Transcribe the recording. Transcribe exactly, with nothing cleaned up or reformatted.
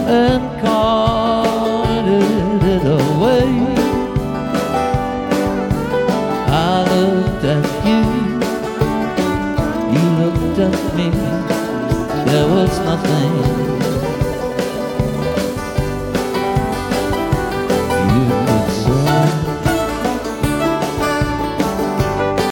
and carted it away. I looked at you, you looked at me. There was nothing